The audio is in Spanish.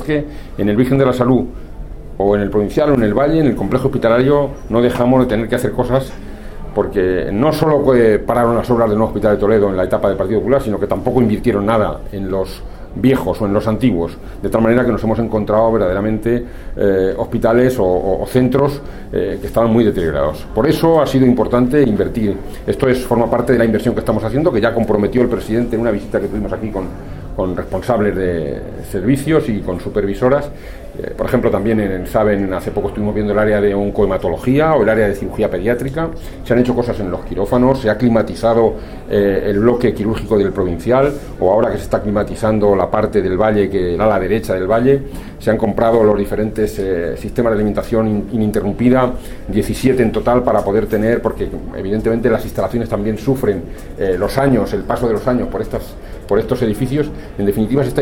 que en el Virgen de la Salud, o en el Provincial, o en el Valle, en el complejo hospitalario, no dejamos de tener que hacer cosas, porque no solo pararon las obras del nuevo Hospital de Toledo en la etapa del Partido Popular, sino que tampoco invirtieron nada en los viejos o en los antiguos, de tal manera que nos hemos encontrado verdaderamente hospitales o centros que estaban muy deteriorados. Por eso ha sido importante invertir. Esto forma parte de la inversión que estamos haciendo, que ya comprometió el presidente en una visita que tuvimos aquí con responsables de servicios y con supervisoras. Por ejemplo, también saben, hace poco estuvimos viendo el área de oncohematología o el área de cirugía pediátrica. Se han hecho cosas en los quirófanos, se ha climatizado el bloque quirúrgico del Provincial, o ahora que se está climatizando la parte del Valle, el ala derecha del Valle, se han comprado los diferentes sistemas de alimentación ininterrumpida, 17 en total, para poder tener, porque evidentemente las instalaciones también sufren el paso de los años por estos edificios. En definitiva, se está